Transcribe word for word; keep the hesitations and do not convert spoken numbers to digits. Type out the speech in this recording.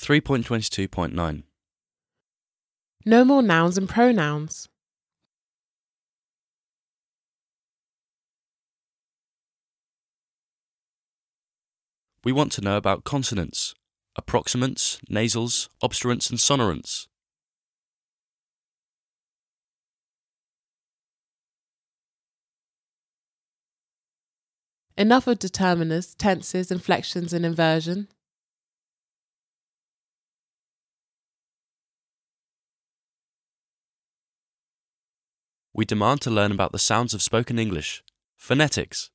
three point twenty-two point nine. No more nouns and pronouns. We want to know about consonants, approximants, nasals, obstruents and sonorants. Enough of determiners, tenses, inflections and inversion. We demand to learn about the sounds of spoken English, phonetics.